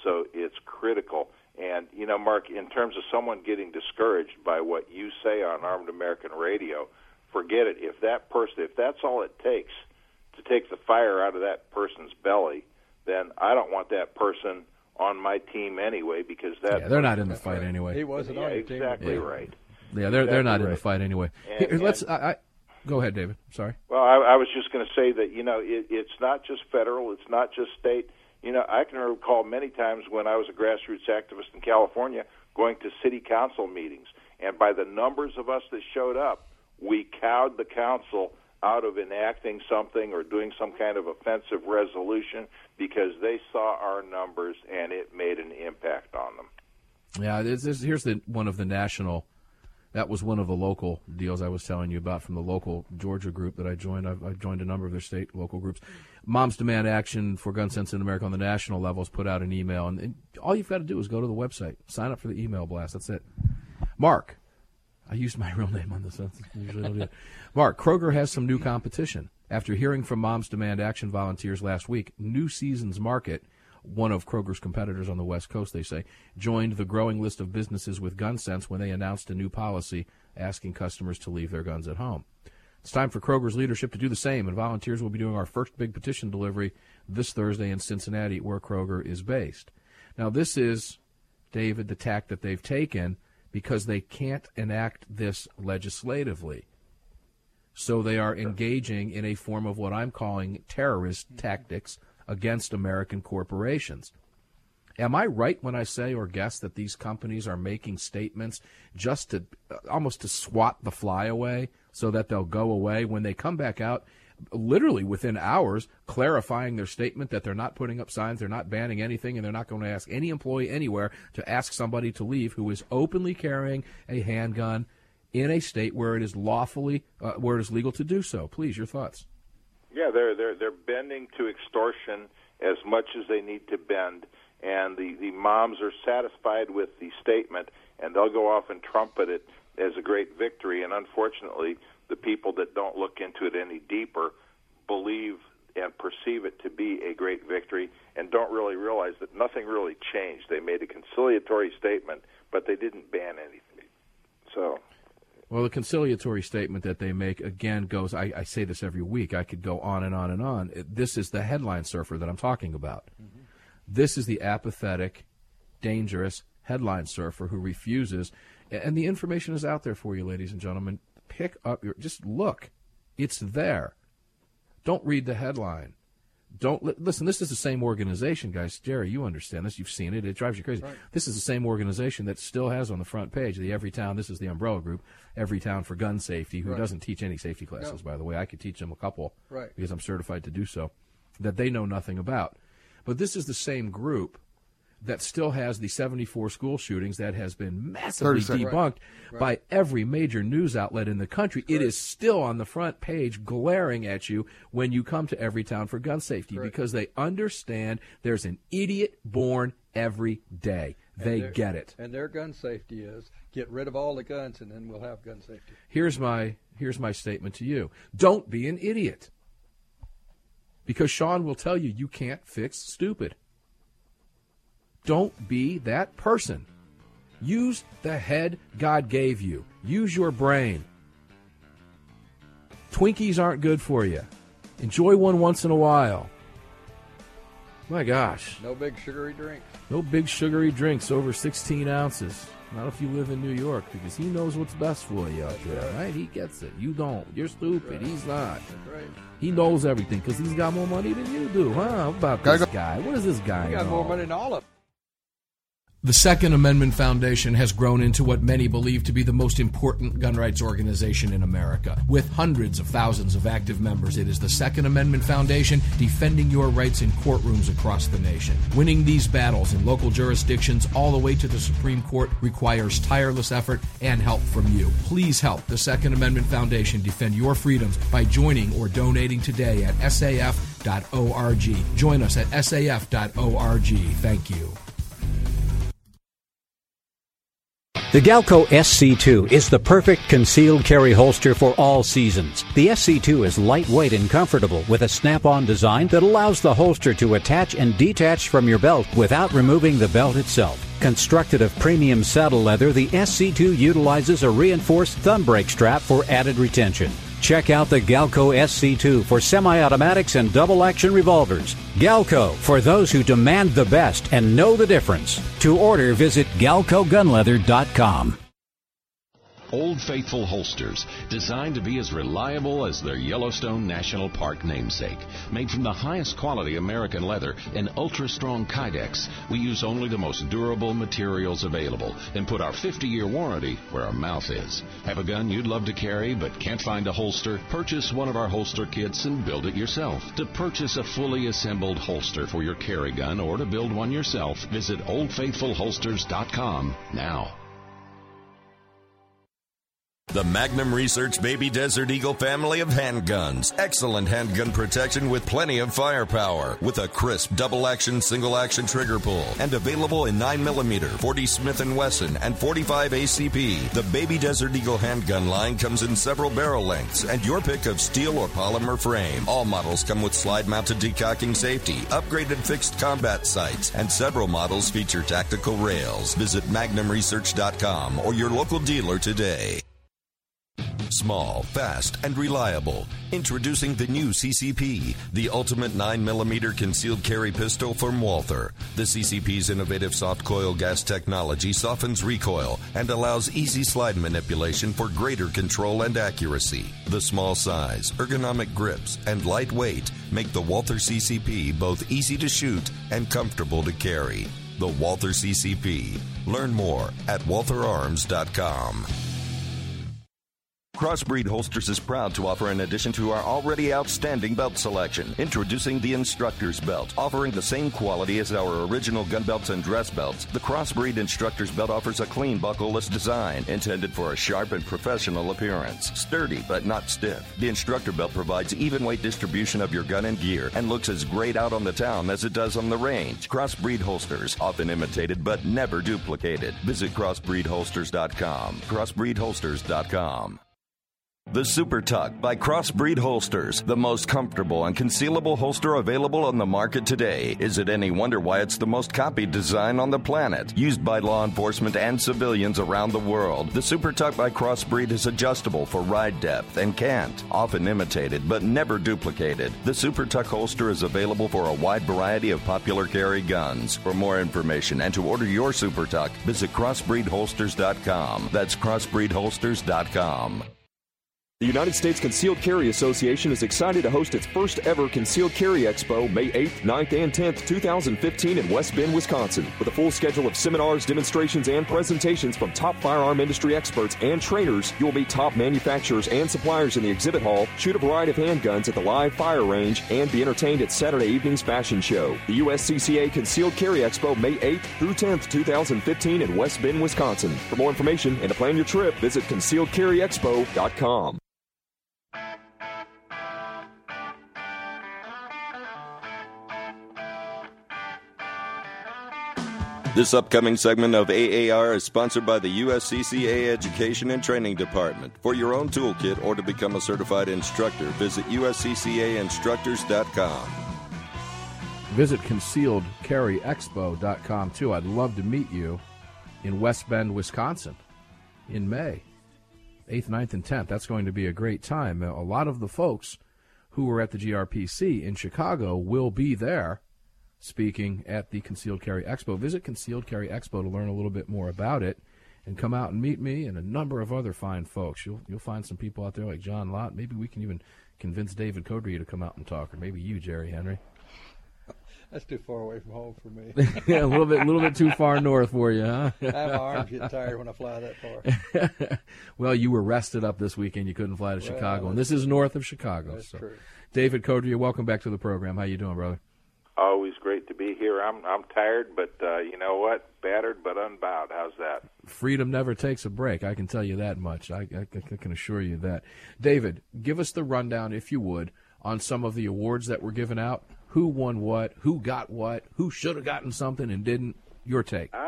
So it's critical. And, you know, Mark, in terms of someone getting discouraged by what you say on Armed American Radio, forget it. If that person, if that's all it takes to take the fire out of that person's belly, then I don't want that person on my team anyway, because that yeah, they're not in the fight right. anyway. He wasn't yeah, on your exactly team. Yeah. right. Yeah, they're exactly they're not right. in the fight anyway. And, Here, let's. And, I, I, go ahead, David. Sorry. Well, I, I was just going to say that, you know, it, it's not just federal, it's not just state. You know, I can recall many times when I was a grassroots activist in California going to city council meetings, and by the numbers of us that showed up, we cowed the council out of enacting something or doing some kind of offensive resolution because they saw our numbers and it made an impact on them. Yeah, this, this, here's the one of the national. That was one of the local deals I was telling you about from the local Georgia group that I joined. I've, I've joined a number of their state local groups. Moms Demand Action for Gun Sense in America on the national level has put out an email, and, and all you've got to do is go to the website, sign up for the email blast. That's it. Mark, I used my real name on this. I usually don't do that. Mark, Kroger has some new competition. After hearing from Moms Demand Action volunteers last week, New Seasons Market, one of Kroger's competitors on the West Coast, they say, joined the growing list of businesses with gun sense when they announced a new policy asking customers to leave their guns at home. It's time for Kroger's leadership to do the same, and volunteers will be doing our first big petition delivery this Thursday in Cincinnati, where Kroger is based. Now, this is, David, the tack that they've taken because they can't enact this legislatively. So they are engaging in a form of what I'm calling terrorist tactics against American corporations. Am I right when I say or guess that these companies are making statements just to uh, almost to swat the fly away so that they'll go away when they come back out literally within hours clarifying their statement that they're not putting up signs, they're not banning anything, and they're not going to ask any employee anywhere to ask somebody to leave who is openly carrying a handgun in a state where it is lawfully, uh, where it is legal to do so? Please, your thoughts. Yeah, they're they're they're bending to extortion as much as they need to bend, and the, the moms are satisfied with the statement, and they'll go off and trumpet it as a great victory. And unfortunately, the people that don't look into it any deeper believe and perceive it to be a great victory and don't really realize that nothing really changed. They made a conciliatory statement, but they didn't ban anything. So. Well, the conciliatory statement that they make, again, goes, I, I say this every week, I could go on and on and on. This is the headline surfer that I'm talking about. Mm-hmm. This is the apathetic, dangerous headline surfer who refuses, and the information is out there for you, ladies and gentlemen. Pick up your, just look. It's there. Don't read the headline. Don't li- listen. This is the same organization, guys. Jerry, you understand this. You've seen it. It drives you crazy. Right. This is the same organization that still has on the front page the Everytown. This is the umbrella group, Everytown for Gun Safety, who right. doesn't teach any safety classes, no. by the way. I could teach them a couple right. because I'm certified to do so, that they know nothing about. But this is the same group that still has the seventy-four school shootings that has been massively debunked right. Right. by every major news outlet in the country. Right. It is still on the front page glaring at you when you come to Everytown for Gun Safety right. because they understand there's an idiot born every day. They get it. And their gun safety is get rid of all the guns and then we'll have gun safety. Here's my, here's my statement to you. Don't be an idiot. Because Sean will tell you you can't fix stupid. Don't be that person. Use the head God gave you. Use your brain. Twinkies aren't good for you. Enjoy one once in a while. My gosh. No big sugary drinks. No big sugary drinks over sixteen ounces. Not if you live in New York, because he knows what's best for you out there, right. right? He gets it. You don't. You're stupid. Right. He's not. Right. He knows everything because he's got more money than you do, huh? What about this guy? What is this guy He got know? more money than all of them. The Second Amendment Foundation has grown into what many believe to be the most important gun rights organization in America. With hundreds of thousands of active members, it is the Second Amendment Foundation defending your rights in courtrooms across the nation. Winning these battles in local jurisdictions all the way to the Supreme Court requires tireless effort and help from you. Please help the Second Amendment Foundation defend your freedoms by joining or donating today at S A F dot org. Join us at S A F dot org. Thank you. The Galco S C two is the perfect concealed carry holster for all seasons. The S C two is lightweight and comfortable with a snap-on design that allows the holster to attach and detach from your belt without removing the belt itself. Constructed of premium saddle leather, the S C two utilizes a reinforced thumb brake strap for added retention. Check out the Galco S C two for semi-automatics and double-action revolvers. Galco, for those who demand the best and know the difference. To order, visit galco gun leather dot com. Old Faithful holsters, designed to be as reliable as their Yellowstone National Park namesake. Made from the highest quality American leather and ultra-strong Kydex, we use only the most durable materials available and put our fifty-year warranty where our mouth is. Have a gun you'd love to carry but can't find a holster? Purchase one of our holster kits and build it yourself. To purchase a fully assembled holster for your carry gun or to build one yourself, visit old faithful holsters dot com now. The Magnum Research Baby Desert Eagle family of handguns. Excellent handgun protection with plenty of firepower. With a crisp double-action, single-action trigger pull. And available in nine millimeter, forty Smith and Wesson, and forty-five A C P. The Baby Desert Eagle handgun line comes in several barrel lengths and your pick of steel or polymer frame. All models come with slide-mounted decocking safety, upgraded fixed combat sights, and several models feature tactical rails. Visit magnum research dot com or your local dealer today. Small, fast, and reliable. Introducing the new C C P, the ultimate nine millimeter concealed carry pistol from Walther. The C C P's innovative soft coil gas technology softens recoil and allows easy slide manipulation for greater control and accuracy. The small size, ergonomic grips, and light weight make the Walther C C P both easy to shoot and comfortable to carry. The Walther C C P. Learn more at walther arms dot com. Crossbreed Holsters is proud to offer, in addition to our already outstanding belt selection, introducing the Instructor's Belt. Offering the same quality as our original gun belts and dress belts, the Crossbreed Instructor's Belt offers a clean, buckleless design intended for a sharp and professional appearance. Sturdy but not stiff, the Instructor Belt provides even weight distribution of your gun and gear and looks as great out on the town as it does on the range. Crossbreed Holsters, often imitated but never duplicated. Visit crossbreed holsters dot com. crossbreed holsters dot com. The Super Tuck by Crossbreed Holsters, the most comfortable and concealable holster available on the market today. Is it any wonder why it's the most copied design on the planet? Used by law enforcement and civilians around the world, the Super Tuck by Crossbreed is adjustable for ride depth and cant, often imitated but never duplicated. The Super Tuck holster is available for a wide variety of popular carry guns. For more information and to order your Super Tuck, visit crossbreed holsters dot com. That's crossbreed holsters dot com. The United States Concealed Carry Association is excited to host its first ever Concealed Carry Expo May eighth, ninth, and tenth, twenty fifteen in West Bend, Wisconsin. With a full schedule of seminars, demonstrations, and presentations from top firearm industry experts and trainers, you will meet top manufacturers and suppliers in the exhibit hall, shoot a variety of handguns at the live fire range, and be entertained at Saturday evening's fashion show. The U S C C A Concealed Carry Expo May eighth through tenth, twenty fifteen in West Bend, Wisconsin. For more information and to plan your trip, visit concealed carry expo dot com. This upcoming segment of A A R is sponsored by the U S C C A Education and Training Department. For your own toolkit or to become a certified instructor, visit U S C C A instructors dot com. Visit concealed carry expo dot com, too. I'd love to meet you in West Bend, Wisconsin in May, eighth, ninth, and tenth. That's going to be a great time. A lot of the folks who were at the G R P C in Chicago will be there speaking at the Concealed Carry Expo. Visit Concealed Carry Expo to learn a little bit more about it and come out and meet me and a number of other fine folks. You'll you'll find some people out there like John Lott. Maybe we can even convince David Codrea to come out and talk, or maybe you, Jerry Henry. That's too far away from home for me. Yeah, a little bit, a little bit too far north for you, huh? My arms get tired when I fly that far. Well, you were rested up this weekend. You couldn't fly to well, Chicago, and this is north of Chicago. That's so. true. David Codrea, welcome back to the program. How you doing, brother? Always great to be here. I'm I'm tired, but uh, you know what? Battered but unbowed. How's that? Freedom never takes a break. I can tell you that much. I, I, I can assure you that. David, give us the rundown, if you would, on some of the awards that were given out. Who won what? Who got what? Who should have gotten something and didn't? Your take. Ah,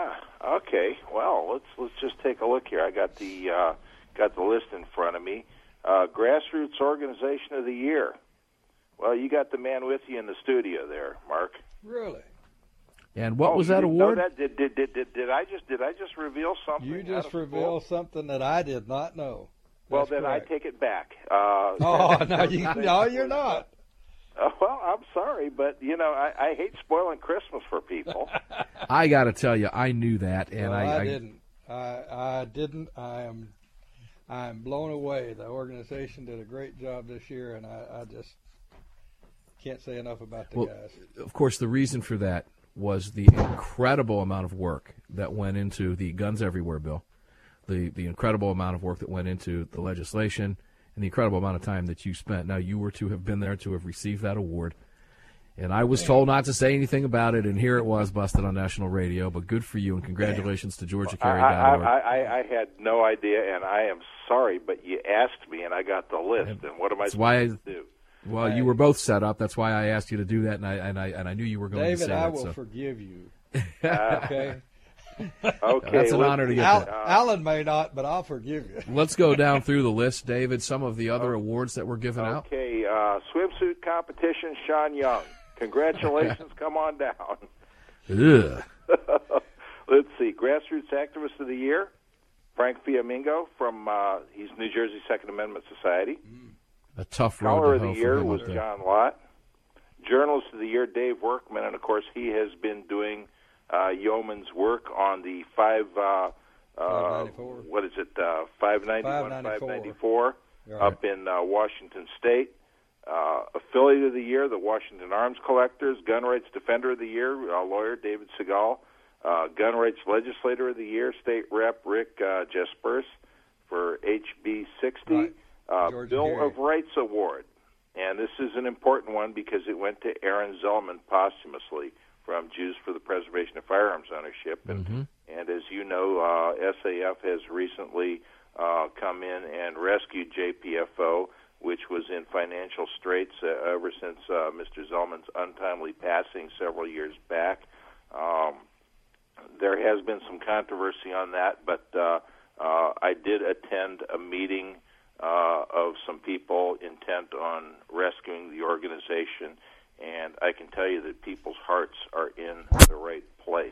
Okay, well, let's let's just take a look here. I got the uh, got the list in front of me. Uh, Grassroots Organization of the Year. Well, you got the man with you in the studio there, Mark. Really? And what oh, was you that didn't award? Know that? Did, did did did did I just did I just reveal something? You just out of revealed school? something that I did not know. Well, That's then correct. I take it back. Uh, oh no, you, no, you're not. Uh, well, I'm sorry, but you know I, I hate spoiling Christmas for people. I got to tell you, I knew that, and well, I, I, I didn't. I I didn't. I am I am blown away. The organization did a great job this year, and I, I just can't say enough about the well, guys. Of course, the reason for that was the incredible amount of work that went into the Guns Everywhere bill, the the incredible amount of work that went into the legislation, and the incredible amount of time that you spent. Now, you were to have been there to have received that award. And I was told not to say anything about it, and here it was busted on national radio. But good for you, and congratulations to Georgia Carey. I, I, I, I had no idea, and I am sorry, but you asked me, and I got the list. And what am I supposed why, to do? Well, you were both set up. That's why I asked you to do that, and I and I and I knew you were going David, to say I that. will so. forgive you. Uh, okay. Okay. That's an honor to get Al, that. Alan may not, but I'll forgive you. Let's go down through the list, David. Some of the other awards that were given out. Okay. Uh, swimsuit competition, Sean Young. Congratulations. Come on down. Ugh. Let's see. Grassroots Activist of the Year, Frank Fiamingo from uh, he's New Jersey Second Amendment Society. A tough road Scholar to of the hoe for Year him was up there. John Lott. Journalist of the Year, Dave Workman, and of course he has been doing uh, yeoman's work on the five. Uh, uh, what is it? Uh, five ninety-one, five ninety-four, Right. up in uh, Washington State. Uh, Affiliate of the Year, the Washington Arms Collectors. Gun Rights Defender of the Year, uh, lawyer David Segal. Uh, Gun Rights Legislator of the Year, State Rep Rick uh, Jespers for H B sixty. Right. Uh, Georgia Bill Carey. of Rights Award. And this is an important one because it went to Aaron Zellman posthumously from Jews for the Preservation of Firearms Ownership. And, Mm-hmm. and as you know, uh, S A F has recently uh, come in and rescued J P F O, which was in financial straits uh, ever since uh, Mister Zellman's untimely passing several years back. Um, there has been some controversy on that, but uh, uh, I did attend a meeting uh, of some people intent on rescuing the organization, and I can tell you that people's hearts are in the right place.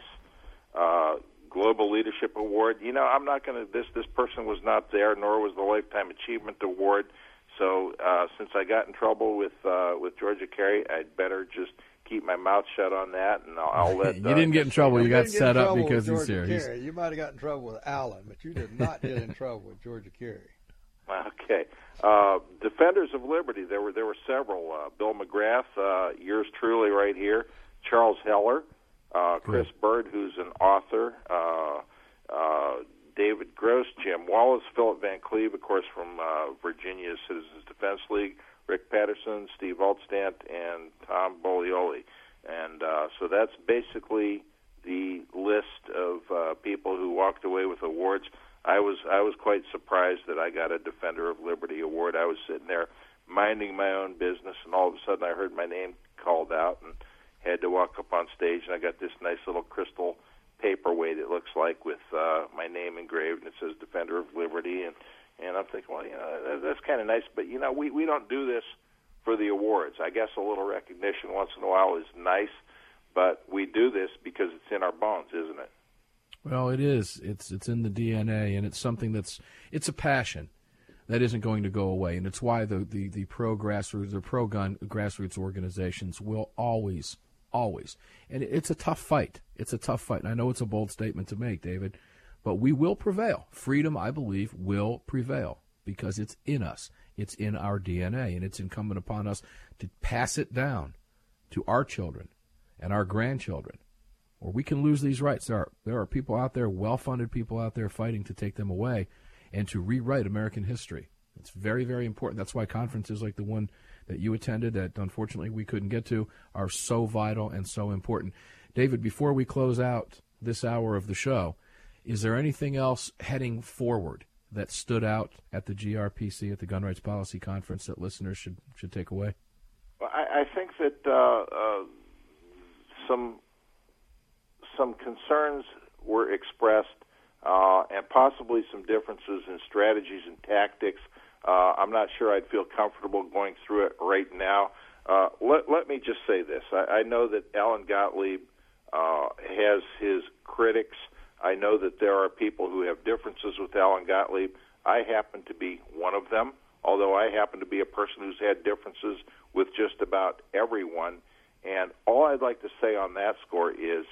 Uh, Global Leadership Award, you know, I'm not going to, this, this person was not there, nor was the Lifetime Achievement Award. So uh, since I got in trouble with uh, with Georgia Carey, I'd better just keep my mouth shut on that, and I'll, I'll let. You uh, didn't get in trouble. You, You got didn't get set in up trouble because with he's Georgia here. He's- Carey. You might have gotten in trouble with Alan, but you did not get in trouble with Georgia Carey. Okay. Uh, Defenders of Liberty. There were there were several. Uh, Bill McGrath, uh, yours truly, right here. Charles Heller, uh, Chris Bird, who's an author. Uh, uh, David Gross, Jim Wallace, Philip Van Cleve, of course, from uh, Virginia Citizens Defense League. Rick Patterson, Steve Altstant, and Tom Bolioli. And uh, so that's basically the list of uh, people who walked away with awards. I was I was quite surprised that I got a Defender of Liberty award. I was sitting there minding my own business, and all of a sudden I heard my name called out and had to walk up on stage, and I got this nice little crystal paperweight, it looks like, with uh, my name engraved, and it says Defender of Liberty, and And I'm thinking, well, you know, that's kind of nice, but, you know, we, we don't do this for the awards. I guess a little recognition once in a while is nice, but we do this because it's in our bones, isn't it? Well, it is. It's it's in the D N A, and it's something that's it's a passion that isn't going to go away, and it's why the the, the pro grassroots, the pro gun grassroots organizations will always, always, and it's a tough fight. It's a tough fight. And I know it's a bold statement to make, David, but we will prevail. Freedom, I believe, will prevail because it's in us. It's in our D N A, and it's incumbent upon us to pass it down to our children and our grandchildren, or we can lose these rights. There are, there are people out there, well-funded people out there fighting to take them away and to rewrite American history. It's very, very important. That's why conferences like the one that you attended that unfortunately we couldn't get to are so vital and so important. David, before we close out this hour of the show, is there anything else heading forward that stood out at the G R P C, at the Gun Rights Policy Conference, that listeners should should take away? Well, I, I think that uh, uh, some some concerns were expressed, uh, and possibly some differences in strategies and tactics. Uh, I'm not sure I'd feel comfortable going through it right now. Uh, let, let me just say this. I, I know that Alan Gottlieb uh, has his critics. I know that there are people who have differences with Alan Gottlieb. I happen to be one of them, although I happen to be a person who's had differences with just about everyone. And all I'd like to say on that score is,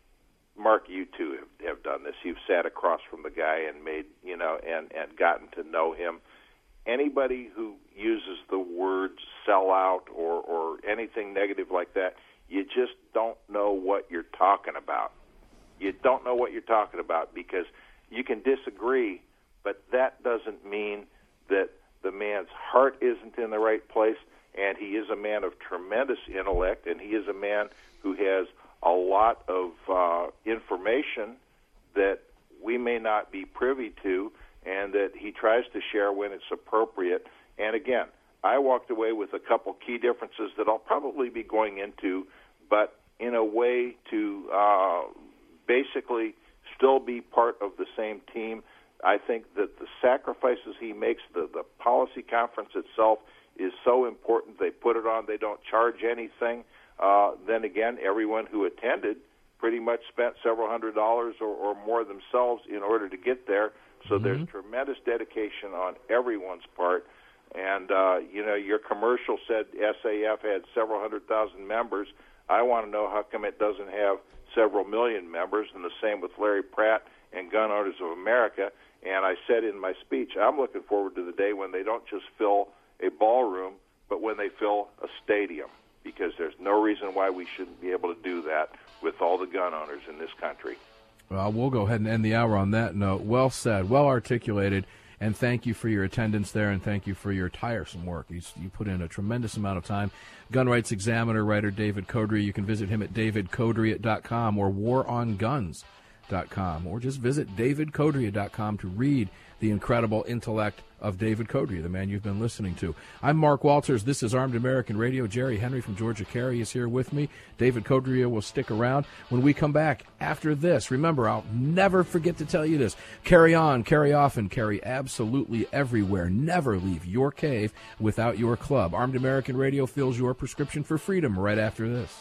Mark, you too have, have done this. You've sat across from the guy and made, you know, and, and gotten to know him. Anybody who uses the words sellout or, or anything negative like that, you just don't know what you're talking about. You don't know what you're talking about, because you can disagree, but that doesn't mean that the man's heart isn't in the right place, and he is a man of tremendous intellect, and he is a man who has a lot of uh, information that we may not be privy to, and that he tries to share when it's appropriate. And again, I walked away with a couple key differences that I'll probably be going into, but in a way to uh, basically still be part of the same team. I think that the sacrifices he makes, the, the policy conference itself is so important. They put it on. They don't charge anything. Uh, then again, everyone who attended pretty much spent several hundred dollars or, or more themselves in order to get there. So mm-hmm. there's tremendous dedication on everyone's part. And, uh, you know, your commercial said S A F had several hundred thousand members. I want to know how come it doesn't have several million members, and the same with Larry Pratt and Gun Owners of America. And I said in my speech, I'm looking forward to the day when they don't just fill a ballroom, but when they fill a stadium, because there's no reason why we shouldn't be able to do that with all the gun owners in this country. Well, we'll go ahead and end the hour on that note. Well said, well articulated, and thank you for your attendance there, and thank you for your tiresome work. You, you put in a tremendous amount of time. Gun Rights Examiner writer David Codrea, you can visit him at david codrea dot com or war on guns dot com, or just visit david codrea dot com to read the incredible intellect of David Codrea, the man you've been listening to. I'm Mark Walters. This is Armed American Radio. Jerry Henry from Georgia Carry is here with me. David Codrea will stick around when we come back after this. Remember, I'll never forget to tell you this. Carry on, carry often, carry absolutely everywhere. Never leave your cave without your club. Armed American Radio fills your prescription for freedom right after this.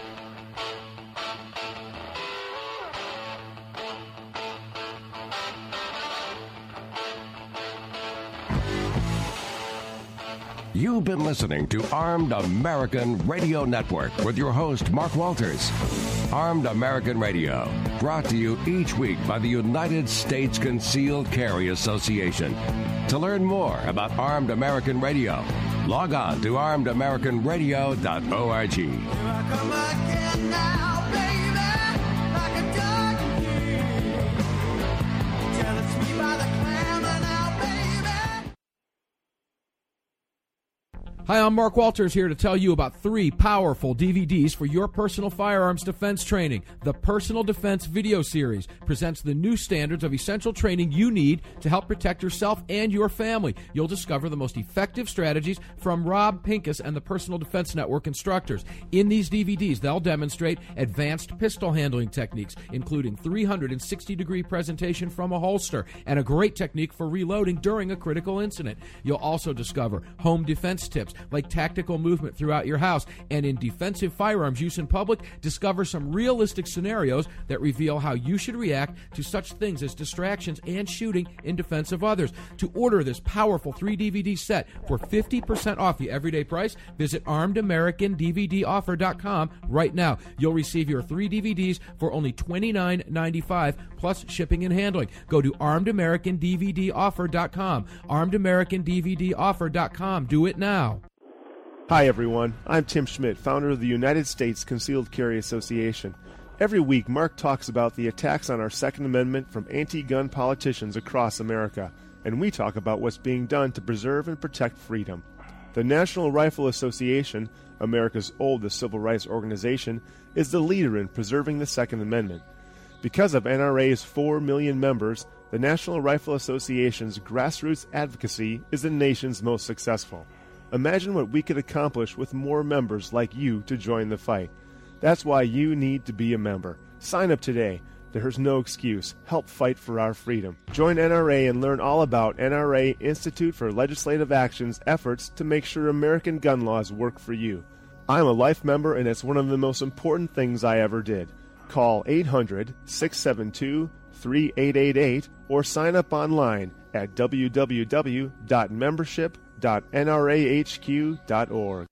You've been listening to Armed American Radio Network with your host, Mark Walters. Armed American Radio, brought to you each week by the United States Concealed Carry Association. To learn more about Armed American Radio, log on to armed american radio dot org. Hi, I'm Mark Walters here to tell you about three powerful D V Ds for your personal firearms defense training. The Personal Defense Video Series presents the new standards of essential training you need to help protect yourself and your family. You'll discover the most effective strategies from Rob Pincus and the Personal Defense Network instructors. In these D V Ds, they'll demonstrate advanced pistol handling techniques, including three hundred sixty degree presentation from a holster and a great technique for reloading during a critical incident. You'll also discover home defense tips like tactical movement throughout your house, and in defensive firearms use in public, discover some realistic scenarios that reveal how you should react to such things as distractions and shooting in defense of others. To order this powerful three D V D set for fifty percent off the everyday price, visit armed american d v d offer dot com right now. You'll receive your three D V Ds for only twenty-nine ninety-five plus shipping and handling. Go to armed american d v d offer dot com. armed american d v d offer dot com. Do it now. Hi everyone, I'm Tim Schmidt, founder of the United States Concealed Carry Association. Every week, Mark talks about the attacks on our Second Amendment from anti-gun politicians across America, and we talk about what's being done to preserve and protect freedom. The National Rifle Association, America's oldest civil rights organization, is the leader in preserving the Second Amendment. Because of N R A's four million members, the National Rifle Association's grassroots advocacy is the nation's most successful. Imagine what we could accomplish with more members like you to join the fight. That's why you need to be a member. Sign up today. There's no excuse. Help fight for our freedom. Join N R A and learn all about N R A Institute for Legislative Action's efforts to make sure American gun laws work for you. I'm a life member, and it's one of the most important things I ever did. Call eight hundred, six seven two, three eight eight eight or sign up online at w w w dot membership dot n r a h q dot org.